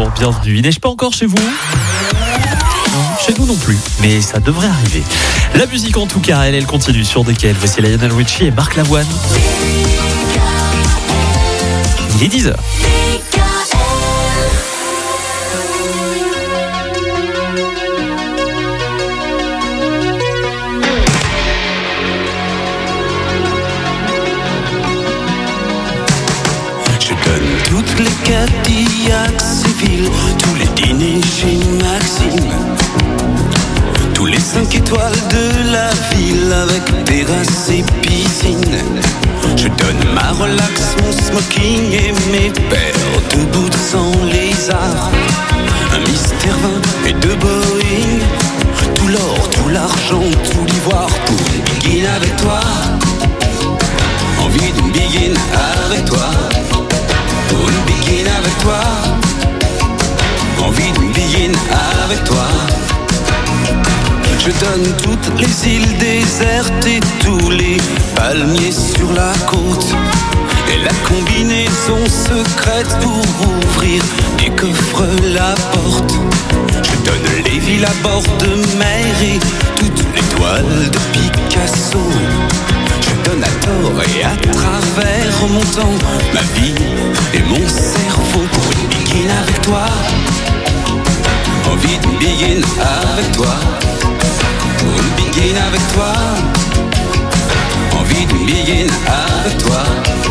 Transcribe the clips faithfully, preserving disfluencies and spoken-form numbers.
Bonjour, bienvenue. Il neige pas encore chez vous ? Non, chez nous non plus, mais ça devrait arriver. La musique en tout cas, elle, elle continue sur D K L. Voici Lionel Richie et Marc Lavoine. Il est dix heures. Toutes les Cadillacs Séville, tous les dîners chez Maxime, tous les cinq étoiles de la ville avec terrasse et piscine. Je donne ma relax, mon smoking et mes paires de boots sans lézard, un Mister vingt et deux Boeing, tout l'or, tout l'argent, tout l'ivoire pour une begin avec toi. Envie d'une begin avec toi. Pour une begin avec toi, envie d'une begin avec toi. Je donne toutes les îles désertes et tous les palmiers sur la côte, et la combinaison secrète pour ouvrir des coffres la porte. Je donne les villes à bord de mer et toutes les toiles de Picasso. Je donne à tort et à travers mon temps, ma vie et mon cerveau pour une begin avec toi. Envie d'une begin avec toi. Pour une begin avec toi. Envie d'une begin avec toi.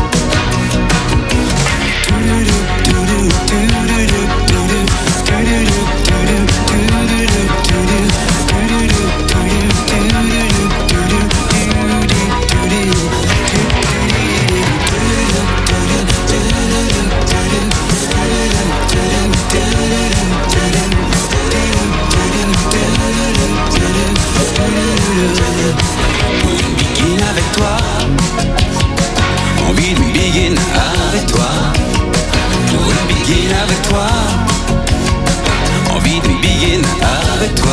Envie d'une begin avec toi. Pour une begin avec toi. Envie d'une begin avec toi.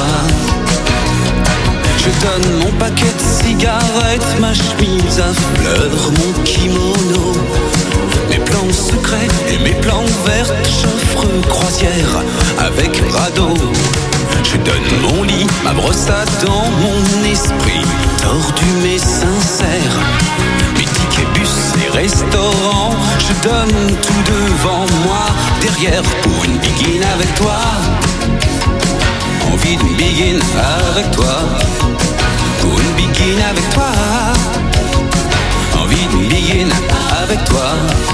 Je donne mon paquet de cigarettes, ma chemise à fleurs, mon kimono, mes plans secrets et mes plans verts, j'offre croisière avec radeau. Je donne mon lit, ma brosse à dents, mon esprit tordu mais sincère, mes tickets bus et restaurants. Je donne tout devant moi, derrière pour une begin avec toi. Envie d'une begin avec toi. Pour une begin avec toi. Envie d'une begin avec toi.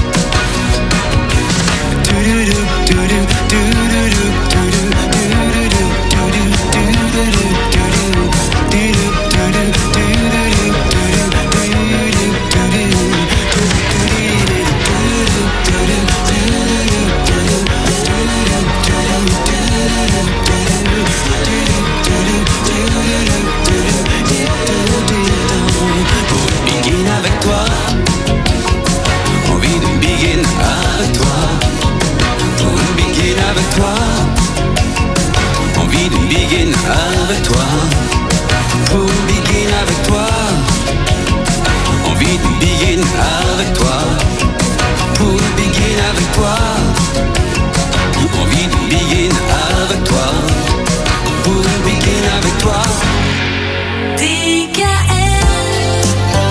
Avec toi, envie d'une begin avec toi. Pour une begin avec toi, envie d'une begin avec toi. Pour une begin avec toi, envie d'une begin avec toi. Pour une begin avec toi. D K L.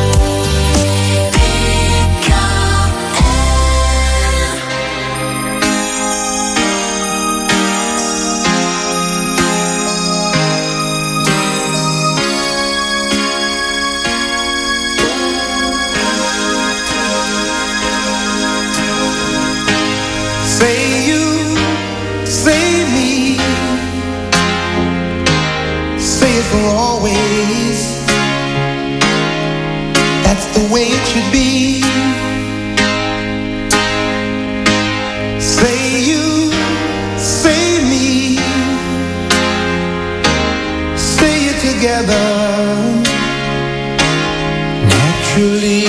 D K Say you, say me, say it for always. That's the way it should be. Say you, say me, say it together naturally.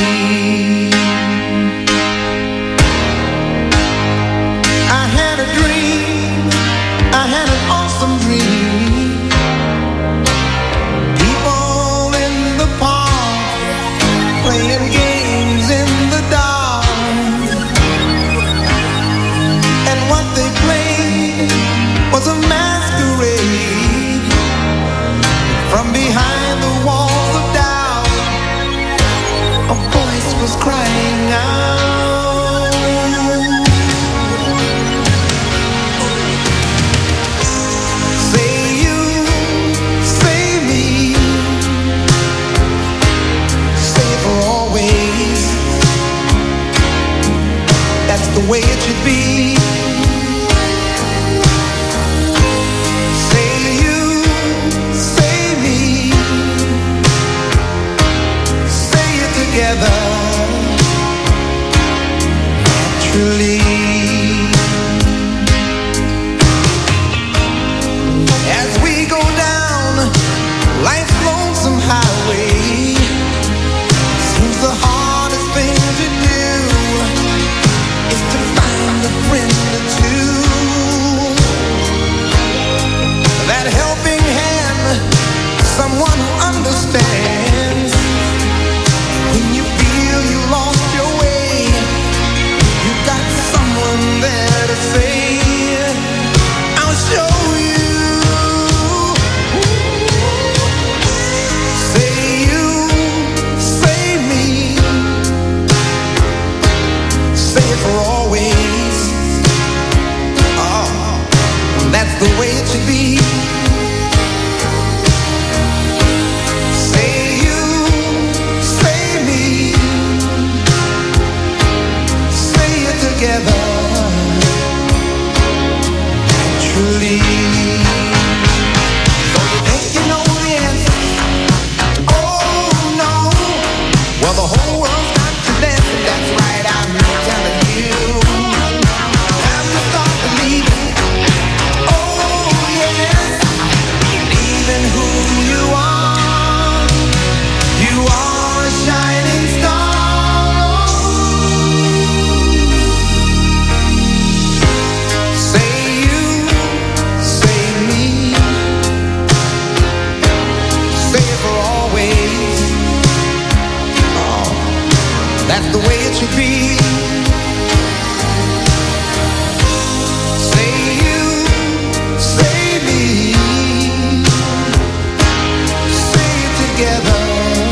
What they played From behind the walls of doubt, a voice was crying out. Say you, say me, say it for always. That's the way it should be. Together, naturally. As we go down life's lonesome highway, seems the hardest thing to do is to find a friend or two. That helping hand, someone who understands. When you feel you lost your way, you got someone there to say, I'll show you. Say you, say me, say it for always. Oh, that's the way it should be. Together, naturally. So you think you know the answer? Oh no. Well, the whole world's got to dance, and that's right, I'm telling you. Time to start believing. Oh yes, believe in who you are. You are a shining star. That's the way it should be. Say you, say me, say it together,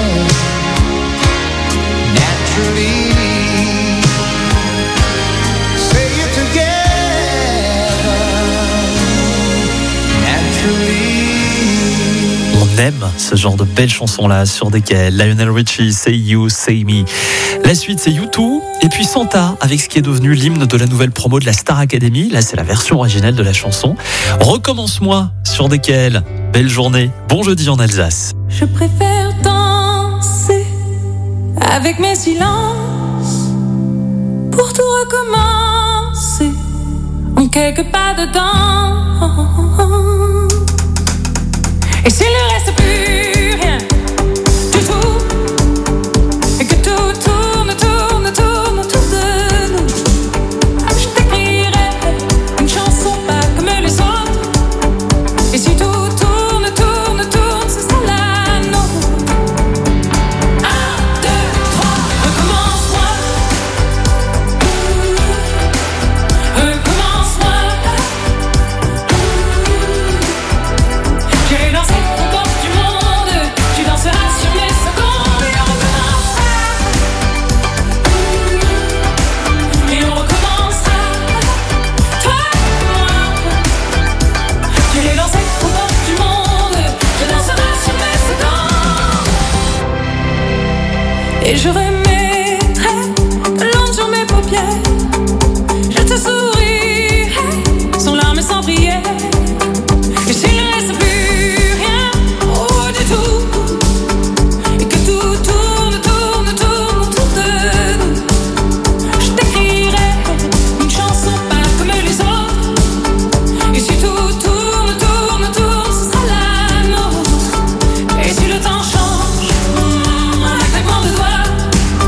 naturally. Say it together, naturally. On aime ce genre de belles chansons-là sur D K L. Lionel Richie, Say You, Say Me. La suite, c'est U deux et puis Santa avec ce qui est devenu l'hymne de la nouvelle promo de la Star Academy. Là, c'est la version originale de la chanson. Recommence-moi sur D K L. Belle journée. Bon jeudi en Alsace. Je préfère danser avec mes silences pour tout recommencer en quelques pas dedans. Et s'il ne reste plus rien du tout, et que tout tourne, tourne, tourne autour de nous, je t'écrirai une chanson pas comme les autres. Et si tout tourne, tourne, tourne, ce sera la nôtre. Un, deux, trois, recommence-moi. Recommence-moi. J'ai lancé aux portes du monde, tu danseras sur mes secondes. Et on recommencera. Et on recommencera. Toi et moi. J'ai lancé aux portes du monde, je danserai sur mes secondes. Et je remettrai de l'encre sur mes paupières. Je te sourirai sans larmes et sans prière. Et s'il ne reste plus rien, oh du tout, et que tout tourne, tourne, tourne autour de nous, je t'écrirai une chanson pas comme les autres. Et si tout tourne, tourne, tourne, ce sera la nôtre. Et si le temps change, mm, un claquement de doigts,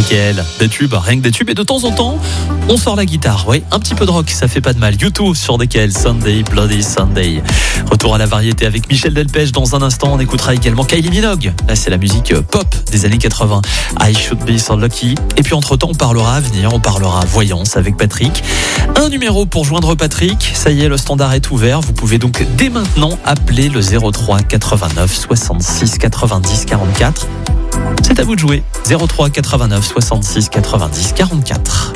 D K L. Des tubes, rien que des tubes. Et de temps en temps, on sort la guitare. Oui, un petit peu de rock, ça fait pas de mal. U deux sur D K L, Sunday, Bloody Sunday. Retour à la variété avec Michel Delpech. Dans un instant, on écoutera également Kylie Minogue. Là, c'est la musique pop des années quatre-vingts. I Should Be So Lucky. Et puis entre-temps, on parlera avenir, on parlera voyance avec Patrick. Un numéro pour joindre Patrick. Ça y est, le standard est ouvert. Vous pouvez donc dès maintenant appeler le zéro trois quatre-vingt-neuf soixante-six quatre-vingt-dix quarante-quatre. C'est à vous de jouer. zéro trois quatre-vingt-neuf soixante-six quatre-vingt-dix quarante-quatre.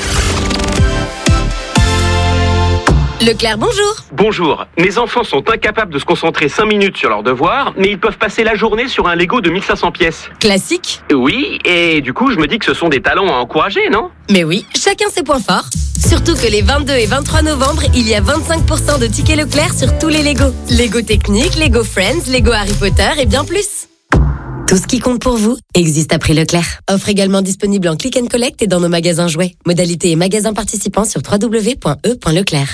Leclerc, bonjour. Bonjour. Mes enfants sont incapables de se concentrer cinq minutes sur leurs devoirs, mais ils peuvent passer la journée sur un Lego de mille cinq cents pièces. Classique. Oui, et du coup, je me dis que ce sont des talents à encourager, non ? Mais oui, chacun ses points forts. Surtout que les vingt-deux et vingt-trois novembre, il y a vingt-cinq pour cent de tickets Leclerc sur tous les Lego. Lego Technique, Lego Friends, Lego Harry Potter et bien plus. Tout ce qui compte pour vous existe à prix Leclerc. Offre également disponible en click and collect et dans nos magasins jouets. Modalité et magasins participants sur w w w point e point leclerc.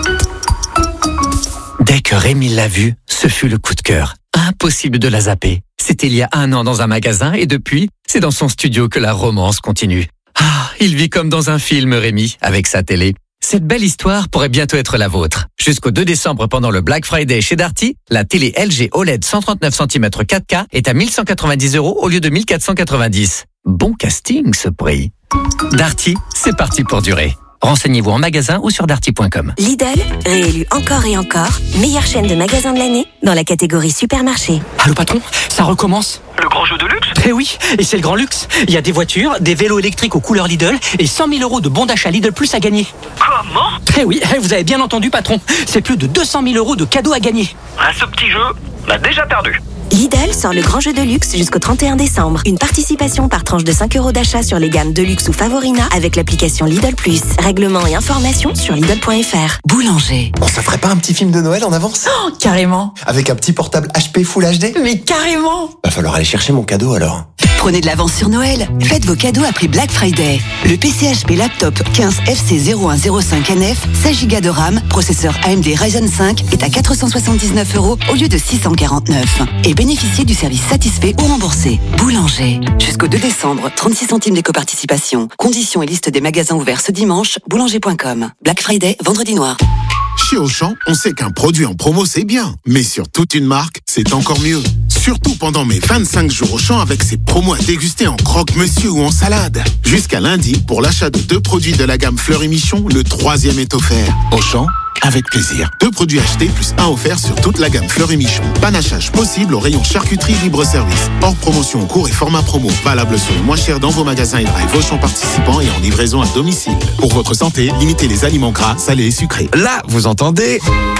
Dès que Rémi l'a vue, ce fut le coup de cœur. Impossible de la zapper. C'était il y a un an dans un magasin et depuis, c'est dans son studio que la romance continue. Ah, il vit comme dans un film, Rémi, avec sa télé. Cette belle histoire pourrait bientôt être la vôtre. Jusqu'au deux décembre, pendant le Black Friday chez Darty, la télé L G O L E D cent trente-neuf centimètres quatre K est à mille cent quatre-vingt-dix euros au lieu de mille quatre cent quatre-vingt-dix. Bon casting, ce prix. Darty, c'est parti pour durer. Renseignez-vous en magasin ou sur darty point com. Lidl, réélu encore et encore, meilleure chaîne de magasins de l'année dans la catégorie supermarché. Allô patron, ça recommence. Le grand jeu de luxe ? Eh oui, et c'est le grand luxe. Il y a des voitures, des vélos électriques aux couleurs Lidl et cent mille euros de bons d'achat Lidl Plus à gagner. Comment ? Eh oui, vous avez bien entendu patron, c'est plus de deux cent mille euros de cadeaux à gagner. À ce petit jeu, m'a déjà perdu. Lidl sort le grand jeu de luxe jusqu'au trente et un décembre. Une participation par tranche de cinq euros d'achat sur les gammes Deluxe ou Favorina avec l'application Lidl Plus. Règlement et informations sur Lidl point F R. Boulanger. On se ferait pas un petit film de Noël en avance ? Oh, carrément. Avec un petit portable H P Full H D ? Mais carrément. Va falloir aller chercher mon cadeau alors. Prenez de l'avance sur Noël. Faites vos cadeaux après Black Friday. Le P C H P Laptop quinze F C zéro un zéro cinq N F, seize giga de RAM, processeur A M D Ryzen cinq est à quatre cent soixante-dix-neuf euros au lieu de six cent quarante-neuf. Et bénéficiez du service satisfait ou remboursé. Boulanger. Jusqu'au deux décembre, trente-six centimes d'éco-participation. Conditions et liste des magasins ouverts ce dimanche, boulanger point com. Black Friday, vendredi noir. Chez Auchan, on sait qu'un produit en promo c'est bien, mais sur toute une marque, c'est encore mieux. Surtout pendant mes vingt-cinq jours Auchan avec ses promos à déguster en croque-monsieur ou en salade. Jusqu'à lundi, pour l'achat de deux produits de la gamme Fleury Michon, le troisième est offert. Auchan, avec plaisir. Deux produits achetés plus un offert sur toute la gamme Fleury Michon. Panachage possible au rayon charcuterie libre-service. Hors promotion en cours et format promo. Valable sur le moins cher dans vos magasins et drive Auchan participants et en livraison à domicile. Pour votre santé, limitez les aliments gras, salés et sucrés. Là, vous entendez ?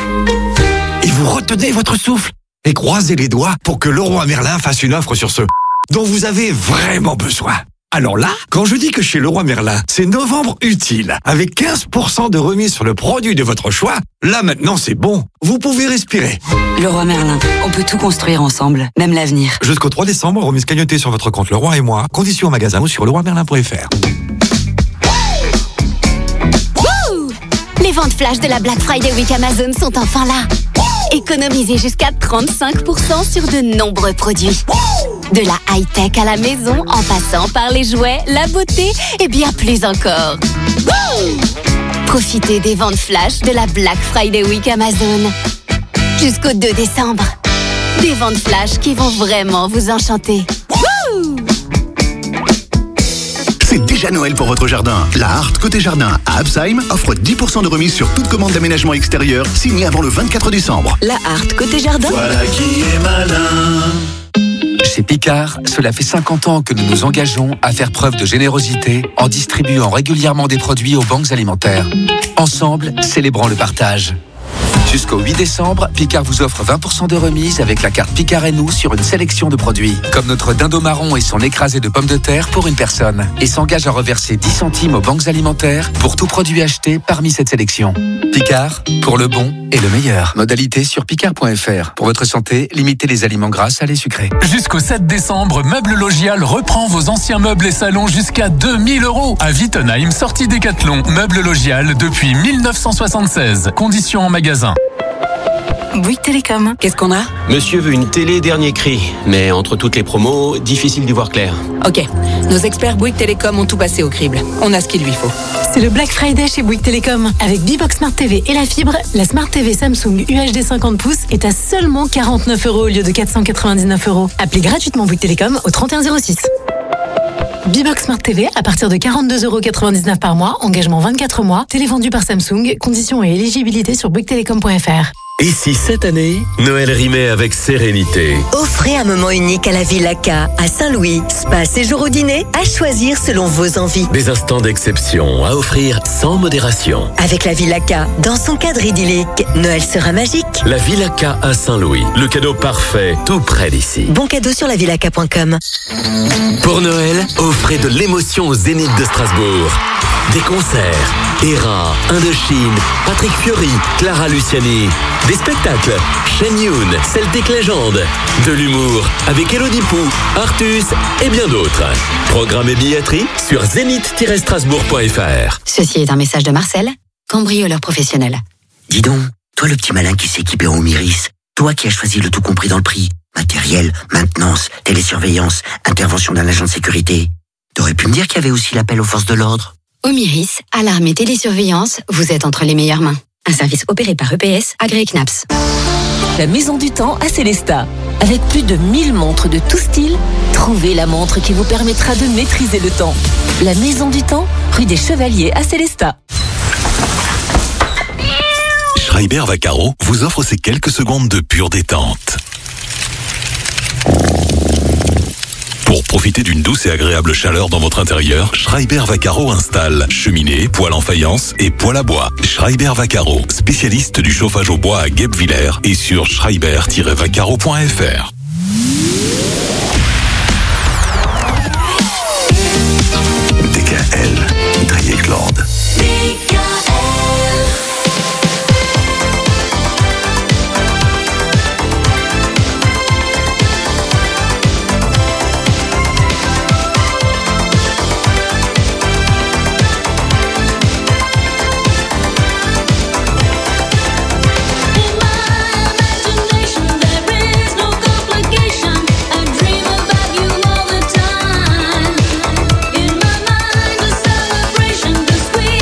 Et vous retenez votre souffle et croisez les doigts pour que Leroy Merlin fasse une offre sur ce dont vous avez vraiment besoin. Alors là, quand je dis que chez Leroy Merlin, c'est novembre utile, avec quinze pour cent de remise sur le produit de votre choix, là maintenant c'est bon, vous pouvez respirer. Leroy Merlin, on peut tout construire ensemble, même l'avenir. Jusqu'au trois décembre, remise cagnottée sur votre compte Leroy et moi, conditions au magasin ou sur leroy merlin point f r. Les ventes flash de la Black Friday Week Amazon sont enfin là. Économisez jusqu'à trente-cinq pour cent sur de nombreux produits. De la high-tech à la maison, en passant par les jouets, la beauté et bien plus encore. Profitez des ventes flash de la Black Friday Week Amazon. Jusqu'au deux décembre. Des ventes flash qui vont vraiment vous enchanter. C'est déjà Noël pour votre jardin. La Hart Côté Jardin à Absheim offre dix pour cent de remise sur toute commande d'aménagement extérieur signée avant le vingt-quatre décembre. La Hart Côté Jardin. Voilà qui est malin. Chez Picard, cela fait cinquante ans que nous nous engageons à faire preuve de générosité en distribuant régulièrement des produits aux banques alimentaires. Ensemble, célébrons le partage. Jusqu'au huit décembre, Picard vous offre vingt pour cent de remise avec la carte Picard et nous sur une sélection de produits, comme notre dindon marron et son écrasé de pommes de terre pour une personne, et s'engage à reverser dix centimes aux banques alimentaires pour tout produit acheté parmi cette sélection. Picard, pour le bon et le meilleur. Modalité sur picard point f r. Pour votre santé, limitez les aliments gras, salés, sucrés. Jusqu'au sept décembre, Meubles Logial reprend vos anciens meubles et salons jusqu'à deux mille euros. À Wittenheim, sortie Décathlon. Meubles Logial depuis mille neuf cent soixante-seize. Conditions en magasin. Bouygues Télécom. Qu'est-ce qu'on a? Monsieur veut une télé dernier cri, mais entre toutes les promos, difficile d'y voir clair. Ok, nos experts Bouygues Télécom ont tout passé au crible. On a ce qu'il lui faut. C'est le Black Friday chez Bouygues Télécom. Avec B-Box Smart T V et la fibre, la Smart T V Samsung U H D cinquante pouces est à seulement quarante-neuf euros au lieu de quatre cent quatre-vingt-dix-neuf euros. Appelez gratuitement Bouygues Télécom au trente et un zéro six. B-Box Smart T V à partir de quarante-deux euros quatre-vingt-dix-neuf par mois, engagement vingt-quatre mois, télé vendue par Samsung, conditions et éligibilité sur bouygues télécom point f r. Et si cette année, Noël rimait avec sérénité? Offrez un moment unique à la Villa K à Saint-Louis. Spa, séjour au dîner, à choisir selon vos envies. Des instants d'exception à offrir sans modération. Avec la Villa K, dans son cadre idyllique, Noël sera magique. La Villa K à Saint-Louis, le cadeau parfait, tout près d'ici. Bon cadeau sur la villa k point com. Pour Noël, offrez de l'émotion au Zénith de Strasbourg. Des concerts, Hera, Indochine, Patrick Fiori, Clara Luciani. Des spectacles, Shen Yun, Celtic Legend. De l'humour, avec Elodie Pou, Artus et bien d'autres. Programme et billetterie sur zénith tiret strasbourg point f r. Ceci est un message de Marcel, cambrioleur professionnel. Dis donc, toi le petit malin qui s'est équipé en Omiris, toi qui as choisi le tout compris dans le prix, matériel, maintenance, télésurveillance, intervention d'un agent de sécurité, t'aurais pu me dire qu'il y avait aussi l'appel aux forces de l'ordre. Omiris, alarme et télésurveillance, vous êtes entre les meilleures mains. Un service opéré par E P S, agréé C N A P S. La Maison du Temps à Célestat. Avec plus de mille montres de tout style, trouvez la montre qui vous permettra de maîtriser le temps. La Maison du Temps, rue des Chevaliers à Célestat. Schreiber Vaccaro vous offre ces quelques secondes de pure détente. Pour profiter d'une douce et agréable chaleur dans votre intérieur, Schreiber Vaccaro installe cheminée, poêle en faïence et poêle à bois. Schreiber Vaccaro, spécialiste du chauffage au bois à Guebwiller et sur schreiber tiret vaccaro point f r. D K L, Dreieckland. Sweet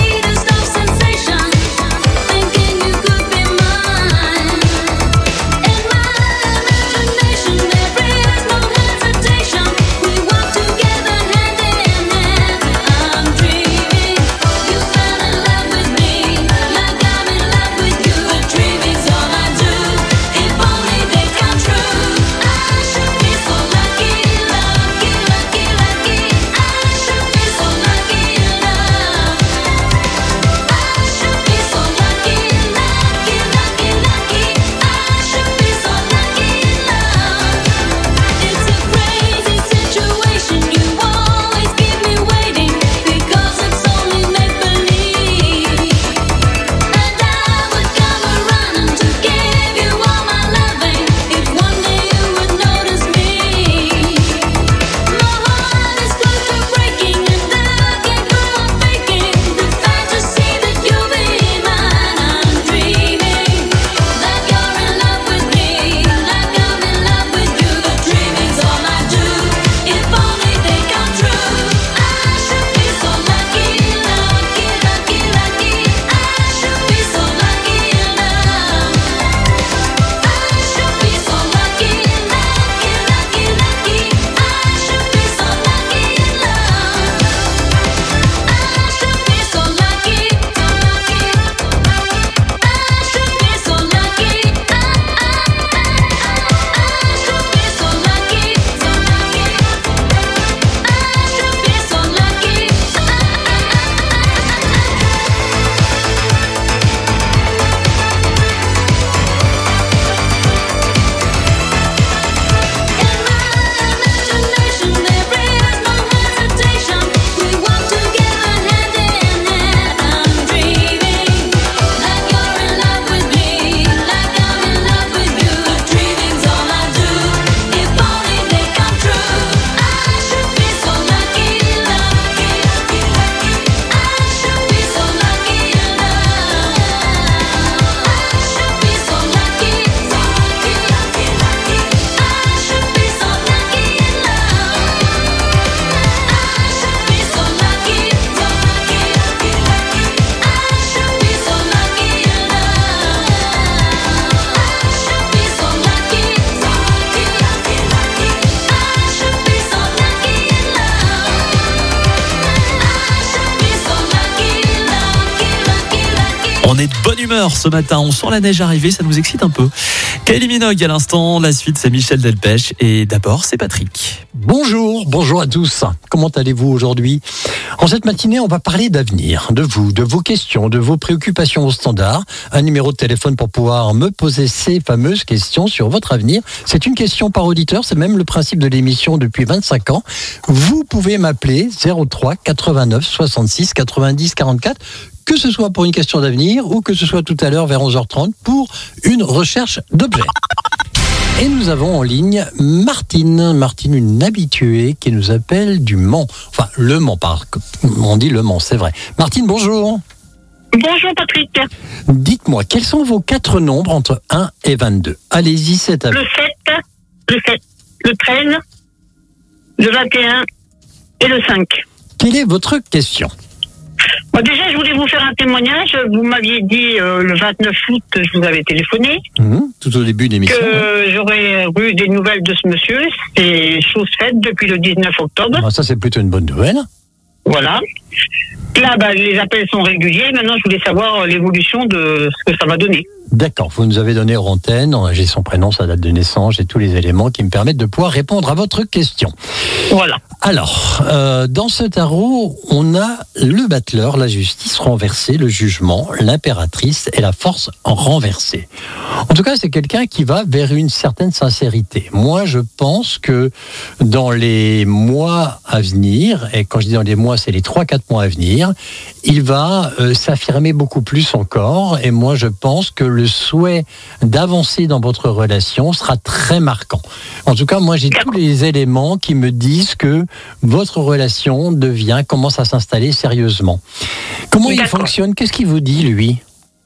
On est de bonne humeur ce matin, on sent la neige arriver, ça nous excite un peu. Kylie Minogue à l'instant, la suite c'est Michel Delpech et d'abord c'est Patrick. Bonjour, bonjour à tous. Comment allez-vous aujourd'hui ? En cette matinée, on va parler d'avenir, de vous, de vos questions, de vos préoccupations au standard. Un numéro de téléphone pour pouvoir me poser ces fameuses questions sur votre avenir. C'est une question par auditeur, c'est même le principe de l'émission depuis vingt-cinq ans. Vous pouvez m'appeler zéro trois quatre-vingt-neuf soixante-six quatre-vingt-dix quarante-quatre. Que ce soit pour une question d'avenir ou que ce soit tout à l'heure vers onze heures trente pour une recherche d'objets. Et nous avons en ligne Martine, Martine, une habituée qui nous appelle du Mans. Enfin, le Mans, par... on dit le Mans, c'est vrai. Martine, bonjour. Bonjour Patrick. Dites-moi, quels sont vos quatre nombres entre un et vingt-deux ? Allez-y, c'est à vous. Le sept, le sept, le treize, le vingt et un et le cinq. Quelle est votre question ? Bon, déjà, je voulais vous faire un témoignage. Vous m'aviez dit euh, le vingt-neuf août, je vous avais téléphoné. Mmh, tout au début de l'émission. Que hein. j'aurais eu des nouvelles de ce monsieur. C'est chose faite depuis le dix-neuf octobre. Ah, ça, c'est plutôt une bonne nouvelle. Voilà. Là, bah, les appels sont réguliers. Maintenant, je voulais savoir l'évolution de ce que ça va donner. D'accord, vous nous avez donné hors antenne, j'ai son prénom, sa date de naissance, j'ai tous les éléments qui me permettent de pouvoir répondre à votre question. Voilà. Alors, euh, dans ce tarot, on a le battleur, la justice renversée, le jugement, l'impératrice et la force renversée. En tout cas, c'est quelqu'un qui va vers une certaine sincérité. Moi, je pense que dans les mois à venir, et quand je dis dans les mois, c'est les trois quatre mois à venir, il va euh, s'affirmer beaucoup plus encore, et moi, je pense que le souhait d'avancer dans votre relation sera très marquant. En tout cas, moi, j'ai tous les éléments qui me disent que votre relation devient, commence à s'installer sérieusement. Comment il fonctionne ? Qu'est-ce qu'il vous dit, lui ?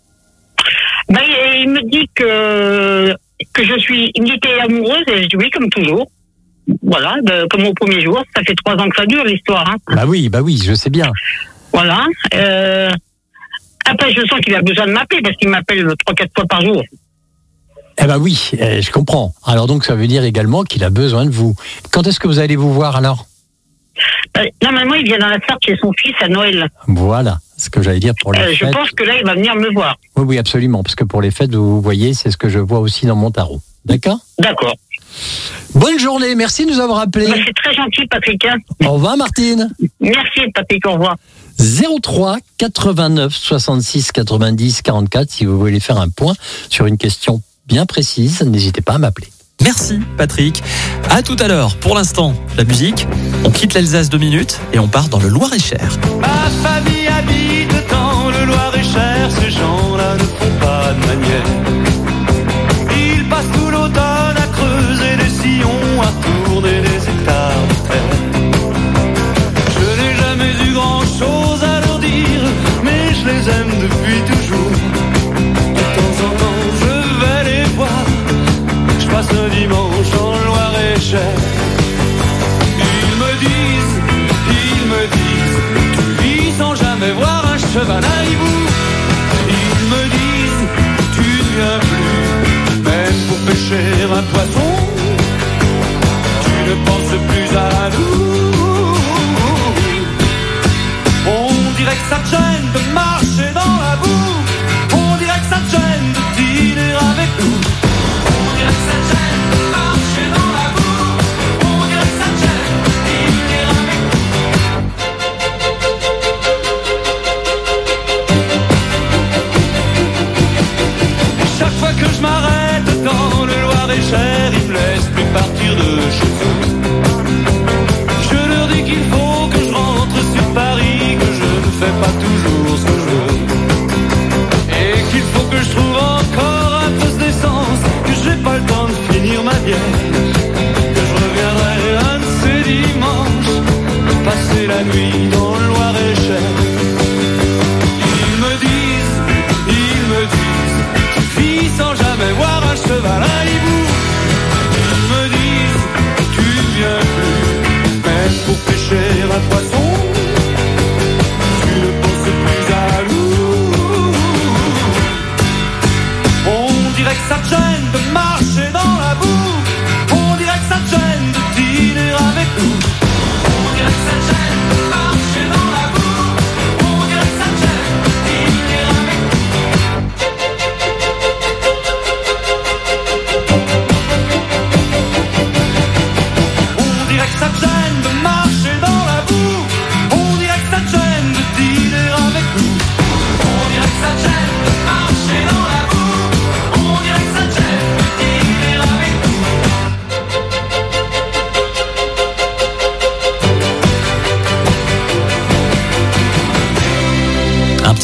Ben, il me dit que, que je suis une était amoureuse, et je dis oui, comme toujours. Voilà, de, comme au premier jour. Ça fait trois ans que ça dure, l'histoire. Hein. Bah oui, bah oui, je sais bien. Voilà. Euh, après, je sens qu'il a besoin de m'appeler, parce qu'il m'appelle trois quatre fois par jour. Eh ben oui, euh, je comprends. Alors donc, ça veut dire également qu'il a besoin de vous. Quand est-ce que vous allez vous voir, alors ? euh, Normalement, il vient dans la Sarthe chez son fils à Noël. Voilà, ce que j'allais dire pour les euh, fêtes. Je pense que là, il va venir me voir. Oui, oui, absolument, parce que pour les fêtes, vous voyez, c'est ce que je vois aussi dans mon tarot. D'accord ? D'accord. Bonne journée, merci de nous avoir appelés. Bah, c'est très gentil, Patrick. Au revoir, Martine. Merci, Patrick, au revoir. zéro trois quatre-vingt-neuf soixante-six quatre-vingt-dix quarante-quatre, si vous voulez faire un point sur une question bien précise, n'hésitez pas à m'appeler. Merci Patrick. À tout à l'heure. Pour l'instant, la musique. On quitte l'Alsace deux minutes et on part dans le Loir-et-Cher. Ma famille habite dans le Loir-et-Cher. Ces gens-là ne font pas de manière. Ils passent tout l'automne à creuser des sillons, à tourner des hectares de terre. Je n'ai jamais eu grand-chose à leur dire, mais je les aime depuis toujours. De temps en temps, je vais les voir. Je passe un dimanche en Loir-et-Cher. Ils me disent, ils me disent, tu vis sans jamais voir un cheval à hibou. Ils me disent, tu ne viens plus, même pour pêcher un poisson. Tu ne penses plus à nous. On dirait que ça te gêne de marcher dans la boue. On dirait que ça te gêne de dîner avec nous. On dirait que ça te gêne de marcher dans la boue. On dirait que ça te gêne de dîner avec nous. Et chaque fois que je m'arrête dans le Loir-et-Cher, ils me laissent plus partir de chez eux. Je leur dis qu'il faut que je rentre sur Paris, que je ne fais pas toujours ce que je veux. Et qu'il faut que je trouve encore un peu d'essence, que j'ai pas le temps de finir ma bière. Que je reviendrai un de ces dimanches, passer la nuit dans le Loir-et-Cher. Ils me disent, ils me disent, tu vis sans jamais voir un cheval à hibou.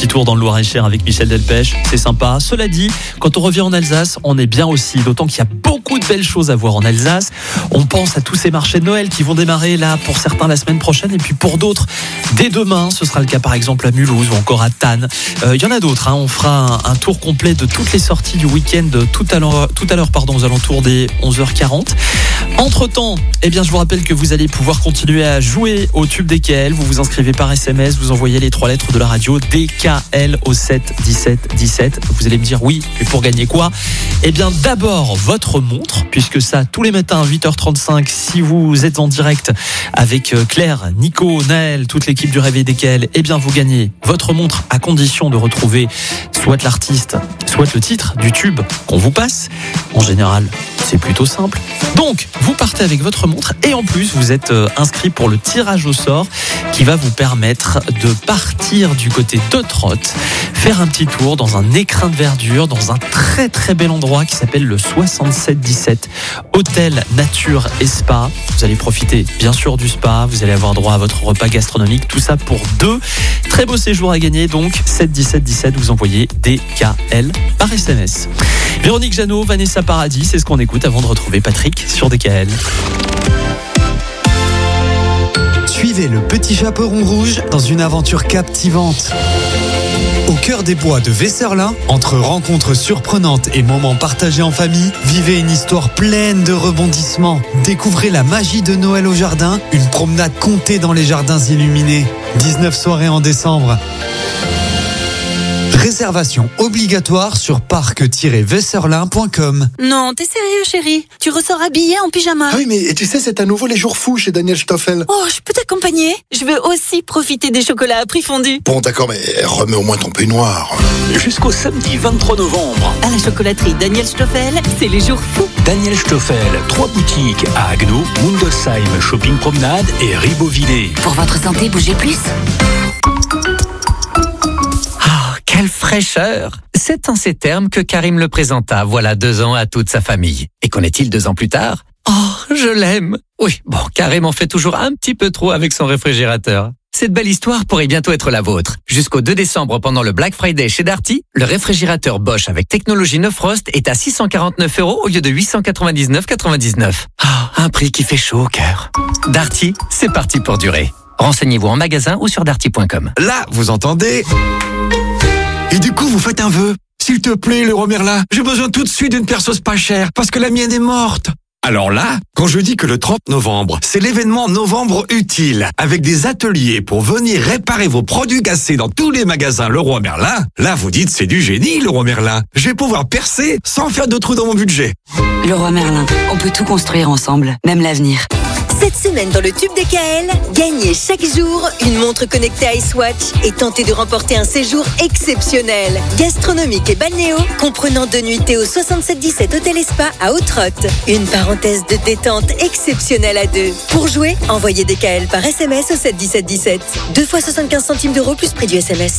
petit tour dans le Loir-et-Cher avec Michel Delpech, c'est sympa. Cela dit, quand on revient en Alsace, on est bien aussi, d'autant qu'il y a beaucoup de belles choses à voir en Alsace. On pense à tous ces marchés de Noël qui vont démarrer là pour certains la semaine prochaine et puis pour d'autres dès demain. Ce sera le cas par exemple à Mulhouse ou encore à Thann. Il euh, y en a d'autres, hein. On fera un, un tour complet de toutes les sorties du week-end tout à l'heure, tout à l'heure pardon, aux alentours des onze heures quarante. Entre-temps, eh bien, je vous rappelle que vous allez pouvoir continuer à jouer au tube D K L. Vous vous inscrivez par S M S, vous envoyez les trois lettres de la radio D K L au sept dix-sept dix-sept. Vous allez me dire oui, mais pour gagner quoi ? Eh bien, d'abord votre montre, puisque ça, tous les matins à huit heures trente-cinq, si vous êtes en direct avec Claire, Nico, Naël, toute l'équipe du Réveil D K L, eh bien, vous gagnez votre montre à condition de retrouver soit l'artiste, soit le titre du tube qu'on vous passe. En général, c'est plutôt simple. Donc, vous partez avec votre montre et en plus, vous êtes inscrit pour le tirage au sort qui va vous permettre de partir du côté de Trotte, faire un petit tour dans un écrin de verdure, dans un très très bel endroit qui s'appelle le soixante-sept dix-sept Hôtel Nature et Spa. Vous allez profiter bien sûr du spa, vous allez avoir droit à votre repas gastronomique, tout ça pour deux. Très beau séjour à gagner donc, sept dix-sept dix-sept, vous envoyez D K L par S M S. Véronique Jeannot, Vanessa Paradis, c'est ce qu'on écoute avant de retrouver Patrick sur D K L. Suivez le petit chaperon rouge dans une aventure captivante. Au cœur des bois de Vesserlin, entre rencontres surprenantes et moments partagés en famille, vivez une histoire pleine de rebondissements. Découvrez la magie de Noël au jardin, une promenade comptée dans les jardins illuminés. dix-neuf soirées en décembre. Réservation obligatoire sur parc tiret vesserlin point com. Non, t'es sérieux, chérie? Tu ressors habillée en pyjama? Ah oui, mais tu sais, c'est à nouveau les jours fous chez Daniel Stoffel. Oh, je peux t'accompagner? Je veux aussi profiter des chocolats à prix fondu. Bon, d'accord, mais remets au moins ton peignoir. Jusqu'au samedi vingt-trois novembre. À la chocolaterie Daniel Stoffel, c'est les jours fous. Daniel Stoffel, trois boutiques à Agno, Mundelsheim, Shopping Promenade et Ribeauvillé. Pour votre santé, bougez plus. Quelle fraîcheur! C'est en ces termes que Karim le présenta, voilà deux ans, à toute sa famille. Et qu'en est-il deux ans plus tard? Oh, je l'aime! Oui, bon, Karim en fait toujours un petit peu trop avec son réfrigérateur. Cette belle histoire pourrait bientôt être la vôtre. Jusqu'au deux décembre, pendant le Black Friday chez Darty, le réfrigérateur Bosch avec technologie No Frost est à six cent quarante-neuf euros au lieu de huit cent quatre-vingt-dix-neuf euros quatre-vingt-dix-neuf. Ah, un prix qui fait chaud au cœur. Darty, c'est parti pour durer. Renseignez-vous en magasin ou sur darty point com. Là, vous entendez? Et du coup, vous faites un vœu. S'il te plaît, Leroy Merlin, j'ai besoin tout de suite d'une perceuse pas chère, parce que la mienne est morte. Alors là, quand je dis que le trente novembre, c'est l'événement Novembre Utile, avec des ateliers pour venir réparer vos produits cassés dans tous les magasins Leroy Merlin, là vous dites c'est du génie, Leroy Merlin. Je vais pouvoir percer sans faire de trous dans mon budget. Leroy Merlin, on peut tout construire ensemble, même l'avenir. Cette semaine dans le tube D K L, gagnez chaque jour une montre connectée iSwatch et tentez de remporter un séjour exceptionnel, gastronomique et balnéo, comprenant deux nuitées au soixante-sept dix-sept Hôtel et Spa à Haute-Rotte. Une parenthèse de détente exceptionnelle à deux. Pour jouer, envoyez D K L par S M S au sept dix-sept dix-sept. Deux fois soixante-quinze centimes d'euros plus prix du S M S.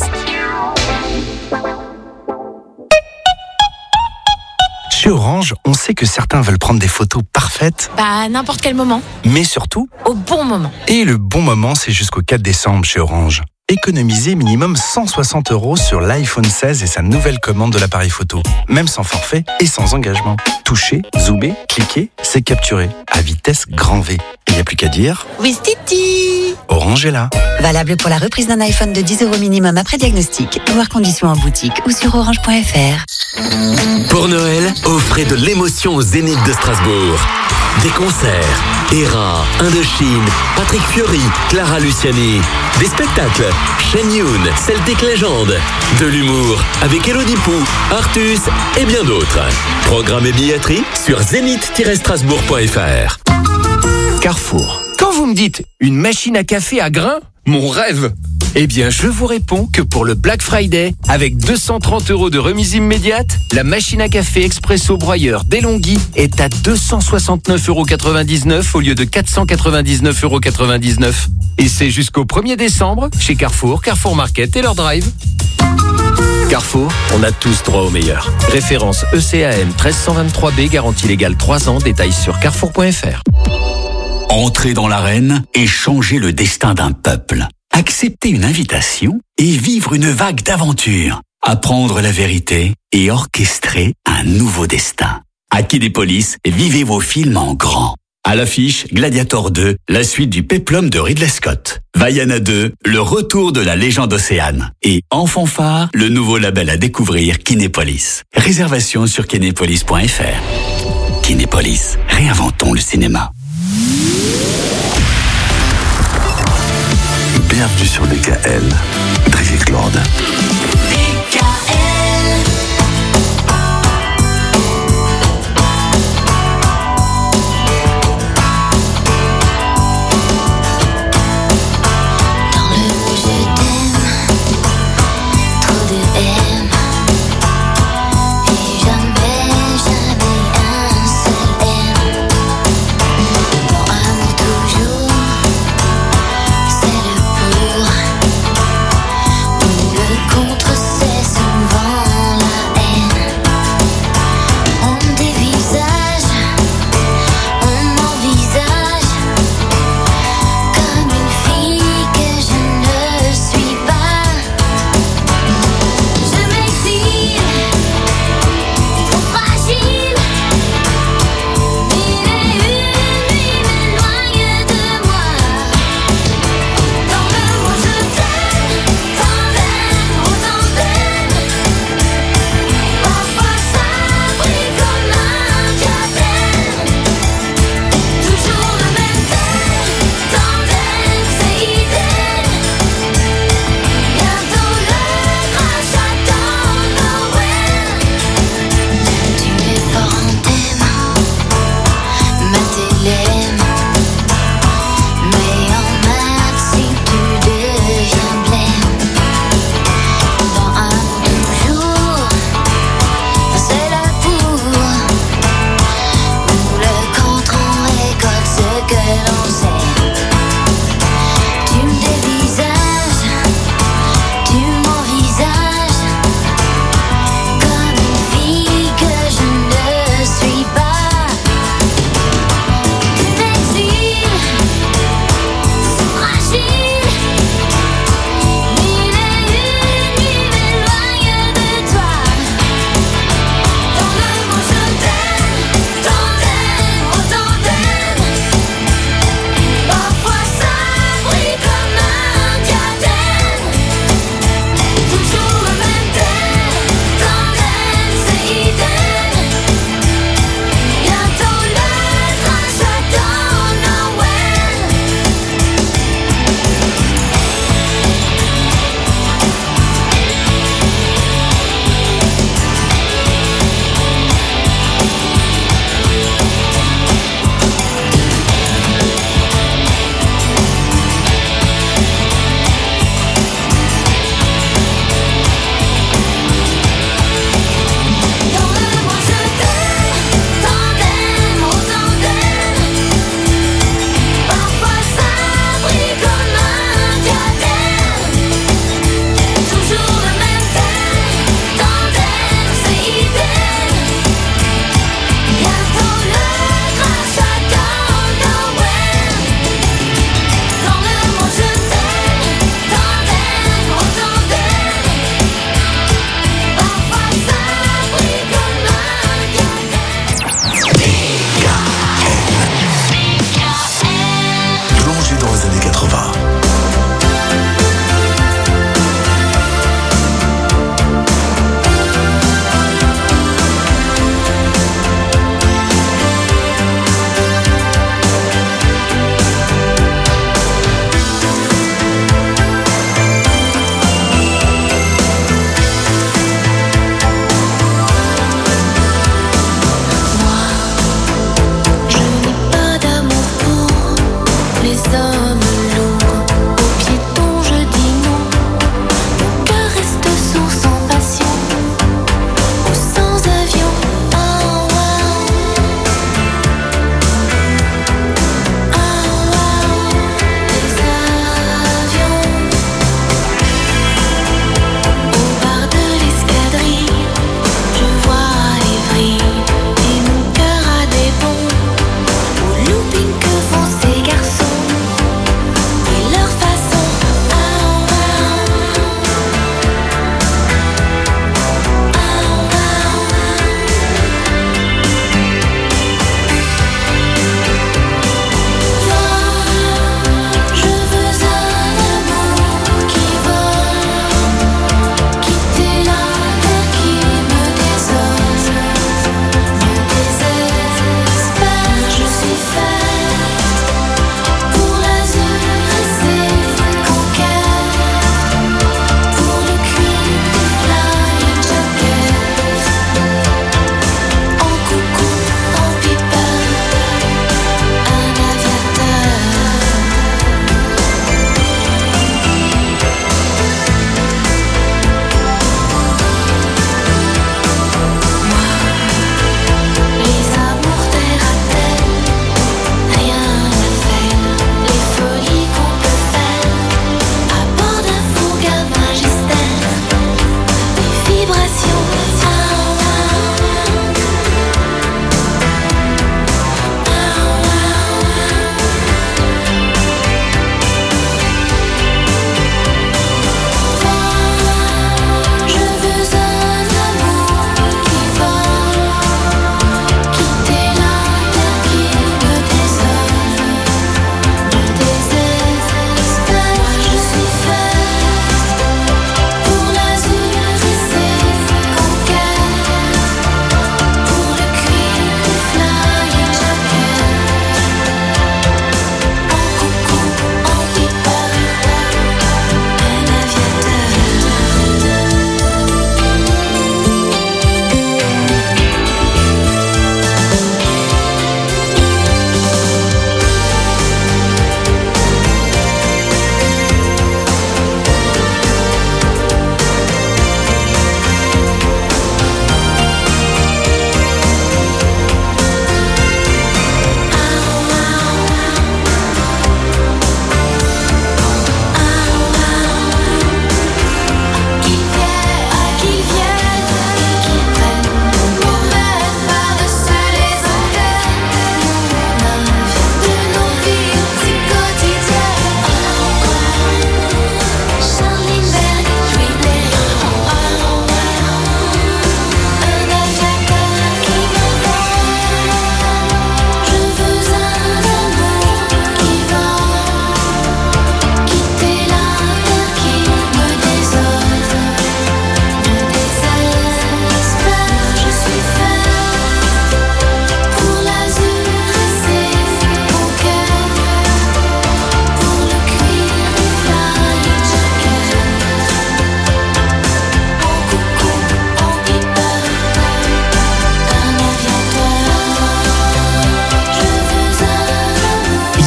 Chez Orange, on sait que certains veulent prendre des photos parfaites. Bah, à n'importe quel moment. Mais surtout, au bon moment. Et le bon moment, c'est jusqu'au quatre décembre chez Orange. Économisez minimum cent soixante euros sur l'iPhone seize et sa nouvelle commande de l'appareil photo. Même sans forfait et sans engagement. Touchez, zoomez, cliquez, c'est capturé. À vitesse grand V. Il n'y a plus qu'à dire... Oui, Titi. Orange est là. Valable pour la reprise d'un iPhone de dix euros minimum après diagnostic. Voir conditions en boutique ou sur orange point f r. Pour Noël, offrez de l'émotion au Zénith de Strasbourg. Des concerts, Hera, Indochine, Patrick Fiori, Clara Luciani. Des spectacles, Shen Yun, Celtic Legend. De l'humour, avec Elodie Pou, Artus et bien d'autres. Programme et billetterie sur zénith tiret strasbourg point f r. Carrefour. Quand vous me dites une machine à café à grains, mon rêve. Eh bien, je vous réponds que pour le Black Friday, avec deux cent trente euros de remise immédiate, la machine à café expresso broyeur DeLonghi est à deux cent soixante-neuf euros quatre-vingt-dix-neuf au lieu de quatre cent quatre-vingt-dix-neuf euros quatre-vingt-dix-neuf. Et c'est jusqu'au premier décembre chez Carrefour, Carrefour Market et leur drive. Carrefour, on a tous droit au meilleur. Référence E C A M un trois deux trois B, garantie légale trois ans, détails sur carrefour point f r. Entrez dans l'arène et changez le destin d'un peuple. accepter une invitation et vivre une vague d'aventure, apprendre la vérité et orchestrer un nouveau destin. À Kinépolis, vivez vos films en grand. À l'affiche, Gladiator deux, la suite du péplum de Ridley Scott. Vaiana deux, le retour de la légende Océane. Et en fanfare, le nouveau label à découvrir, Kinépolis. Réservation sur kinépolis point f r. Kinépolis, réinventons le cinéma. Bienvenue sur D K L, Drizzy Claude. Contre, c'est souvent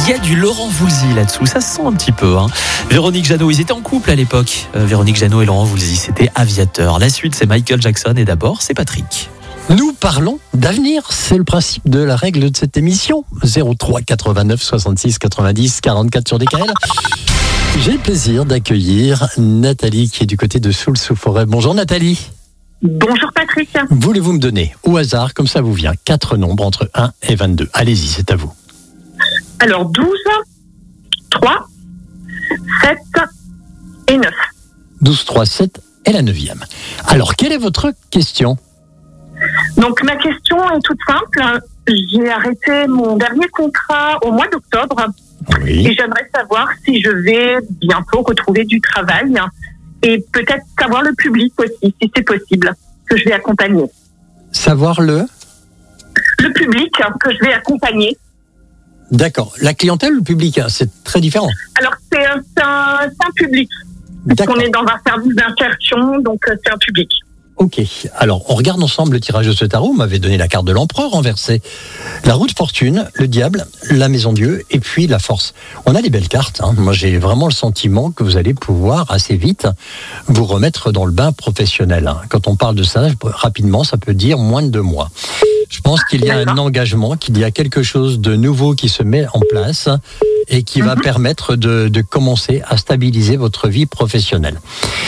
y a du Laurent Voulzy là-dessous, ça se sent un petit peu. Hein. Véronique Jeannot, ils étaient en couple à l'époque. Euh, Véronique Jeannot et Laurent Voulzy, c'était Aviateur. La suite, c'est Michael Jackson et d'abord, c'est Patrick. Nous parlons d'avenir, c'est le principe de la règle de cette émission. zéro trois quatre-vingt-neuf soixante-six quatre-vingt-dix quarante-quatre sur D K L. J'ai le plaisir d'accueillir Nathalie qui est du côté de Soultz-sous-Forêt. Bonjour Nathalie. Bonjour Patrick. Voulez-vous me donner au hasard, comme ça vous vient, quatre nombres entre un et vingt-deux? Allez-y, c'est à vous. Alors douze, trois, sept et neuf. douze, trois, sept et la neuvième. Alors, quelle est votre question? Donc ma question est toute simple. J'ai arrêté mon dernier contrat au mois d'octobre. Oui. Et j'aimerais savoir si je vais bientôt retrouver du travail et peut-être savoir le public aussi, si c'est possible, que je vais accompagner. Savoir le Le public que je vais accompagner. D'accord. La clientèle ou le public, c'est très différent. Alors c'est un, c'est un, c'est un public. D'accord. On est dans un service d'insertion, donc c'est un public. Ok, alors on regarde ensemble le tirage de ce tarot. Vous m'avez donné la carte de l'empereur renversée, la roue de fortune, le diable, la maison Dieu et puis la force. On a des belles cartes, hein. Moi j'ai vraiment le sentiment que vous allez pouvoir assez vite vous remettre dans le bain professionnel, hein. Quand on parle de ça, rapidement, ça peut dire moins de deux mois. Je pense qu'il y a un engagement, qu'il y a quelque chose de nouveau qui se met en place et qui va permettre de, de commencer à stabiliser votre vie professionnelle.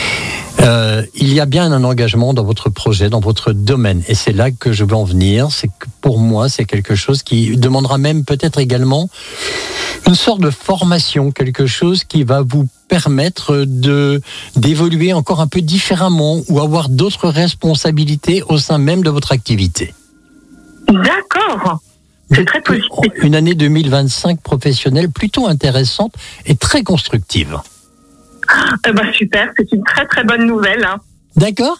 Euh, il y a bien un engagement dans votre projet, dans votre domaine, et c'est là que je veux en venir. C'est que pour moi, c'est quelque chose qui demandera même peut-être également une sorte de formation, quelque chose qui va vous permettre de d'évoluer encore un peu différemment ou avoir d'autres responsabilités au sein même de votre activité. D'accord. C'est très positif. Une année deux mille vingt-cinq professionnelle plutôt intéressante et très constructive. Eh ben super, c'est une très très bonne nouvelle. Hein. D'accord.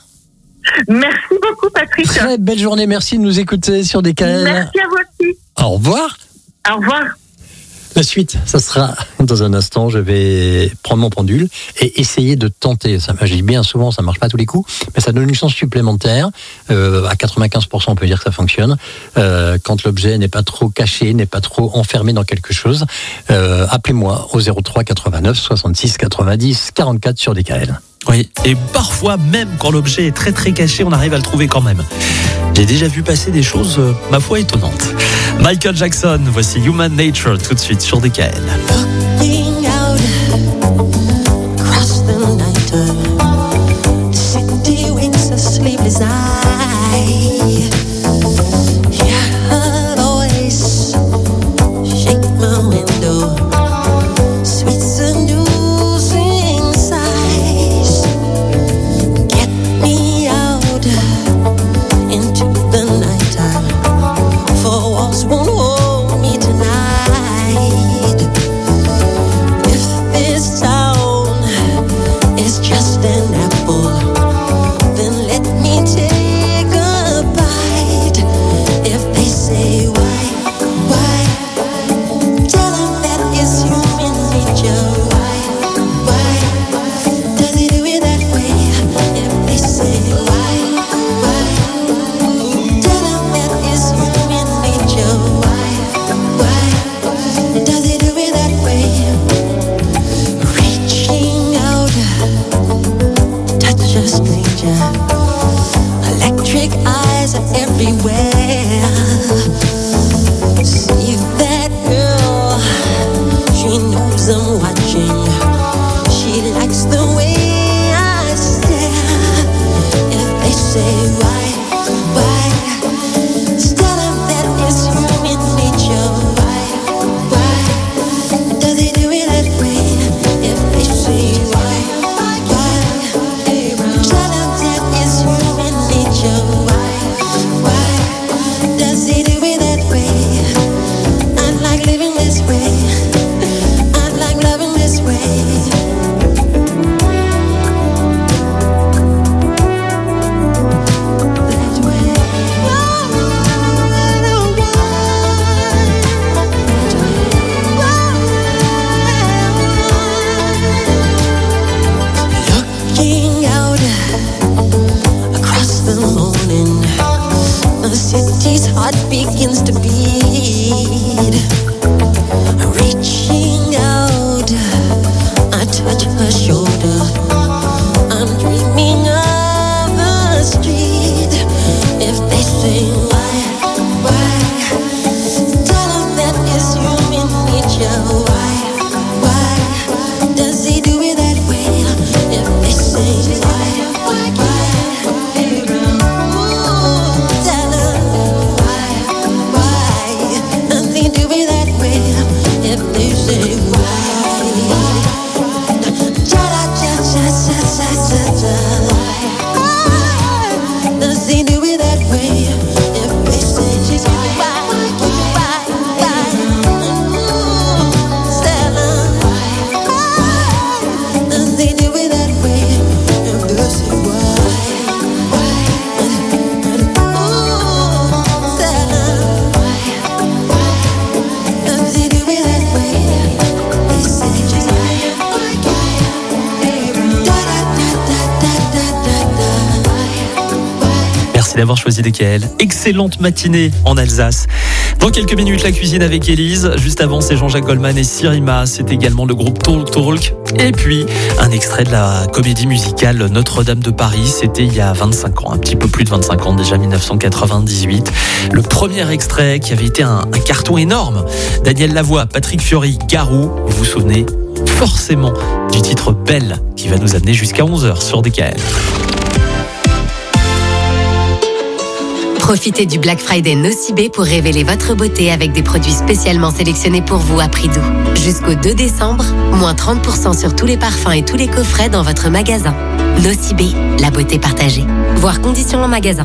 Merci beaucoup Patrick. Très belle journée, merci de nous écouter sur D K L. Merci à vous aussi. Au revoir. Au revoir. La suite, ça sera dans un instant. Je vais prendre mon pendule et essayer de tenter. Ça, je dis bien souvent, ça marche pas à tous les coups, mais ça donne une chance supplémentaire. Euh, à quatre-vingt-quinze pour cent, on peut dire que ça fonctionne. Euh, quand l'objet n'est pas trop caché, n'est pas trop enfermé dans quelque chose. Euh, appelez-moi au zéro trois quatre-vingt-neuf soixante-six quatre-vingt-dix quarante-quatre sur D K L. Oui, et parfois, même quand l'objet est très très caché, on arrive à le trouver quand même. J'ai déjà vu passer des choses, euh, ma foi, étonnantes. Michael Jackson, voici Human Nature tout de suite sur D K L. Just an apple, then let me take Merci d'avoir choisi D K L. Excellente matinée en Alsace. Dans quelques minutes, la cuisine avec Élise. Juste avant, c'est Jean-Jacques Goldman et Sirima. C'est également le groupe Talk Talk. Et puis, un extrait de la comédie musicale Notre-Dame de Paris. C'était il y a vingt-cinq ans, un petit peu plus de vingt-cinq ans, déjà dix-neuf cent quatre-vingt-dix-huit. Le premier extrait qui avait été un, un carton énorme. Daniel Lavoie, Patrick Fiori, Garou. Vous vous souvenez forcément du titre Belle qui va nous amener jusqu'à onze heures sur D K L. Profitez du Black Friday Nocibé pour révéler votre beauté avec des produits spécialement sélectionnés pour vous à prix doux. Jusqu'au deux décembre, moins trente pour cent sur tous les parfums et tous les coffrets dans votre magasin. Nocibé, la beauté partagée. Voir conditions en magasin.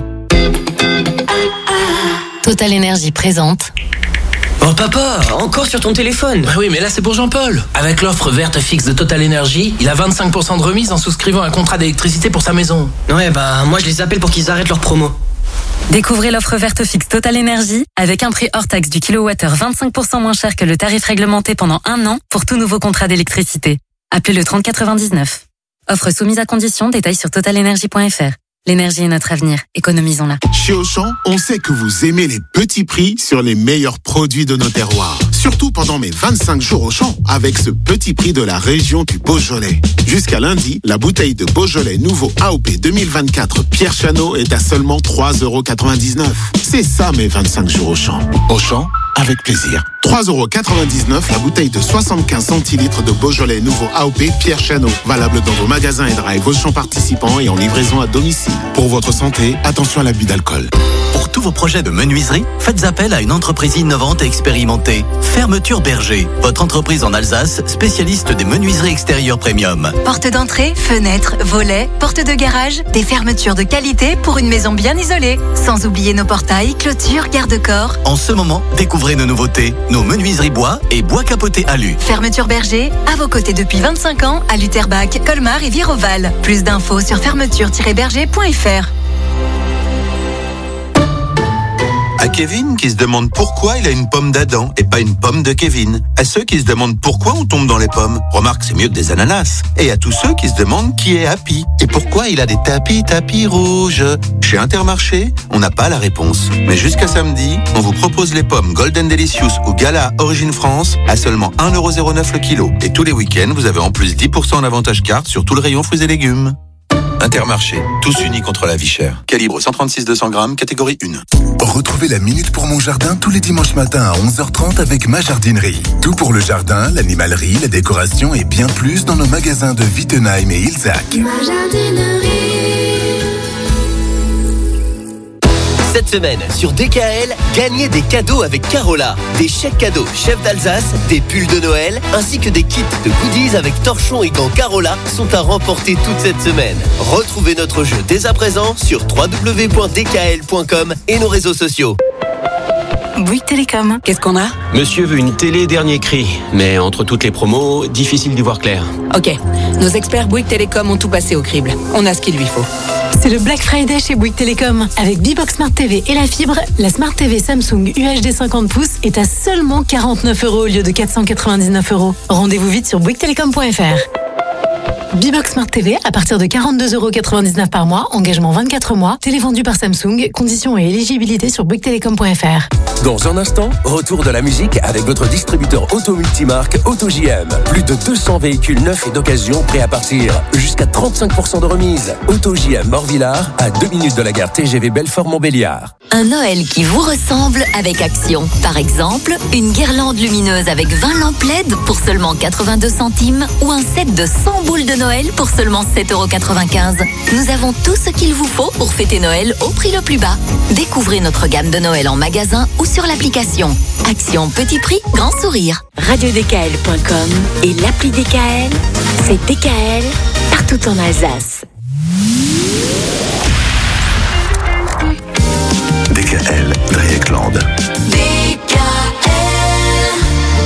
Total Énergie présente. Oh papa, encore sur ton téléphone? Bah oui, mais là c'est pour Jean-Paul. Avec l'offre verte fixe de Total Énergie, il a vingt-cinq pour cent de remise en souscrivant un contrat d'électricité pour sa maison. Ouais, bah moi je les appelle pour qu'ils arrêtent leur promo. Découvrez l'offre verte fixe Total Énergie avec un prix hors taxe du kilowattheure vingt-cinq pour cent moins cher que le tarif réglementé pendant un an pour tout nouveau contrat d'électricité. Appelez le trente quatre-vingt-dix-neuf. Offre soumise à condition, détails sur total énergie point f r. L'énergie est notre avenir, économisons-la. Chez Auchan, on sait que vous aimez les petits prix sur les meilleurs produits de nos terroirs. Surtout pendant mes vingt-cinq jours Auchan, avec ce petit prix de la région du Beaujolais. Jusqu'à lundi, la bouteille de Beaujolais nouveau A O P deux mille vingt-quatre Pierre Chanot est à seulement trois euros quatre-vingt-dix-neuf. C'est ça mes vingt-cinq jours Auchan. Auchan, avec plaisir. trois euros quatre-vingt-dix-neuf la bouteille de soixante-quinze centilitres de Beaujolais nouveau A O P Pierre Chanot. Valable dans vos magasins et drive Auchan participants et en livraison à domicile. Pour votre santé, attention à l'abus d'alcool. Pour tous vos projets de menuiserie, faites appel à une entreprise innovante et expérimentée. Fermeture Berger, votre entreprise en Alsace, spécialiste des menuiseries extérieures premium. Porte d'entrée, fenêtres, volets, porte de garage, des fermetures de qualité pour une maison bien isolée. Sans oublier nos portails, clôtures, garde-corps. En ce moment, découvrez nos nouveautés, nos menuiseries bois et bois capoté alu. Fermeture Berger, à vos côtés depuis vingt-cinq ans, à Lutherbach, Colmar et Viroval. Plus d'infos sur fermeture tiret berger point f r. À Kevin qui se demande pourquoi il a une pomme d'Adam et pas une pomme de Kevin. À ceux qui se demandent pourquoi on tombe dans les pommes. Remarque, c'est mieux que des ananas. Et à tous ceux qui se demandent qui est Happy et pourquoi il a des tapis tapis rouges. Chez Intermarché, on n'a pas la réponse. Mais jusqu'à samedi, on vous propose les pommes Golden Delicious ou Gala Origine France à seulement un euro zéro neuf le kilo. Et tous les week-ends, vous avez en plus dix pour cent d'avantage carte sur tout le rayon fruits et légumes. Intermarché, tous unis contre la vie chère. Calibre cent trente-six deux cents grammes, catégorie un. Retrouvez la Minute pour mon jardin tous les dimanches matins à onze heures trente avec Ma Jardinerie. Tout pour le jardin, l'animalerie, la décoration et bien plus dans nos magasins de Wittenheim et Ilzac. Ma Jardinerie. Cette semaine, sur D K L, gagnez des cadeaux avec Carola. Des chèques cadeaux chef d'Alsace, des pulls de Noël, ainsi que des kits de goodies avec torchons et gants Carola sont à remporter toute cette semaine. Retrouvez notre jeu dès à présent sur w w w point d k l point com et nos réseaux sociaux. Bouygues Télécom. Qu'est-ce qu'on a? Monsieur veut une télé dernier cri, mais entre toutes les promos, difficile d'y voir clair. Ok, nos experts Bouygues Télécom ont tout passé au crible. On a ce qu'il lui faut. C'est le Black Friday chez Bouygues Télécom. Avec Bbox Smart T V et la fibre, la Smart T V Samsung U H D cinquante pouces est à seulement quarante-neuf euros au lieu de quatre cent quatre-vingt-dix-neuf euros. Rendez-vous vite sur bouygues télécom point f r. Bbox Smart T V à partir de quarante-deux euros quatre-vingt-dix-neuf par mois, engagement vingt-quatre mois, télé vendue par Samsung, conditions et éligibilité sur bouygues télécom point f r. Dans un instant, retour de la musique avec votre distributeur auto multimarque AutoJM. Plus de deux cents véhicules neufs et d'occasion prêts à partir. Jusqu'à trente-cinq pour cent de remise. AutoJM Morvillard, à deux minutes de la gare T G V Belfort-Montbéliard. Un Noël qui vous ressemble avec Action. Par exemple, une guirlande lumineuse avec vingt lampes L E D pour seulement quatre-vingt-deux centimes ou un set de cent boules de Noël pour seulement sept euros quatre-vingt-quinze. Nous avons tout ce qu'il vous faut pour fêter Noël au prix le plus bas. Découvrez notre gamme de Noël en magasin ou sur l'application. Action petit prix, grand sourire. radio d k l point com et l'appli D K L, c'est D K L partout en Alsace. D K L, Dreieckland. D K L.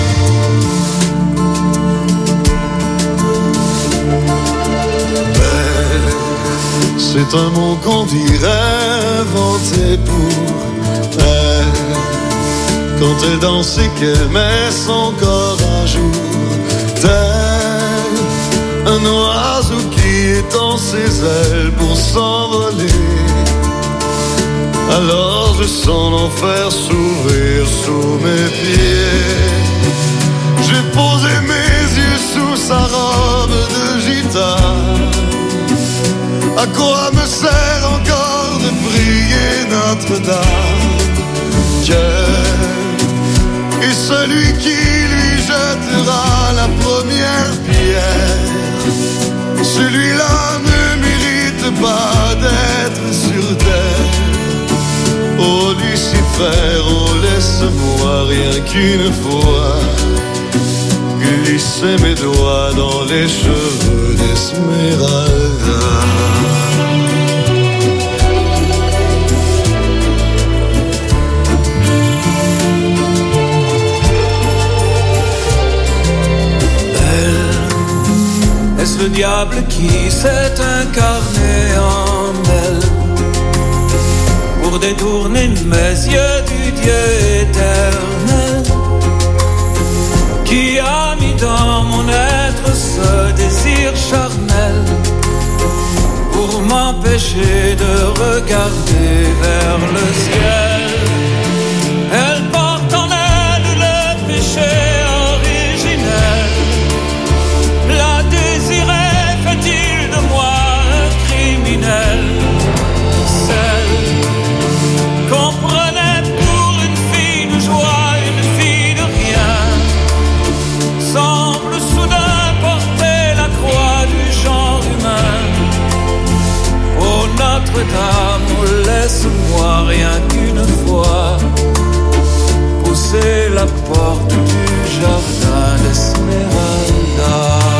C'est un mot qu'on dirait inventé pour elle. Quand elle danse et qu'elle met son corps à jour, tel un oiseau qui étend ses ailes pour s'envoler. Alors je sens l'enfer s'ouvrir sous mes pieds. J'ai posé mes yeux sous sa robe de gitane. À quoi me sert encore de prier Notre-Dame? Dieu est celui qui lui jettera la première pierre. Celui-là ne mérite pas d'être sur terre. Oh Lucifer, oh laisse-moi rien qu'une fois glisser mes doigts dans les cheveux d'Esmeralda. Est-ce le diable qui s'est incarné en elle pour détourner mes yeux du Dieu éternel, qui a mis dans mon être ce désir charnel pour m'empêcher de regarder vers le ciel? Elle porte en elle le péché originel. La désirait, fait-il de moi un criminel? Celle qu'on prenait pour une fille de joie, une fille de rien, semble soudain porter la croix du genre humain. Oh Notre-Dame, oh, laisse-moi rien qu'une fois pousser la porte du jardin d'Esmeralda.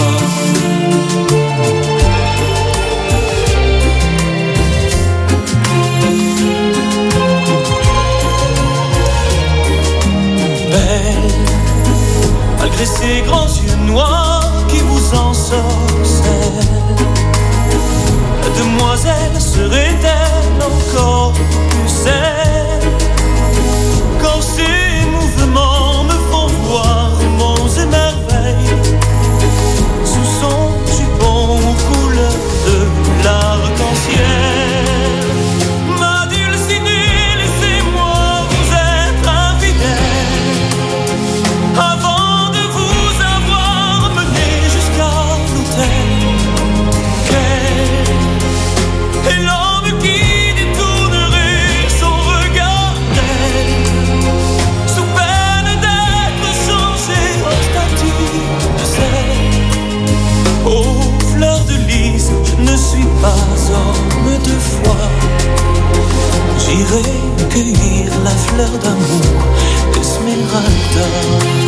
Belle, malgré ces grands yeux noirs qui vous ensorcellent, la demoiselle serait-elle encore plus celle? Quand ces mouvements me font voir monts et merveilles sous son jupon aux couleurs de l'arc-en-ciel. Ma dulcinée, laissez-moi vous être infidèle avant de vous avoir mené jusqu'à l'autel. Quel est l'homme qui détournerait son regard d'elle, sous peine d'être changé en statue de sel? Oh, fleur de lys, je ne suis pas homme de foi. J'irai cueillir la fleur d'amour d'Esmeralda.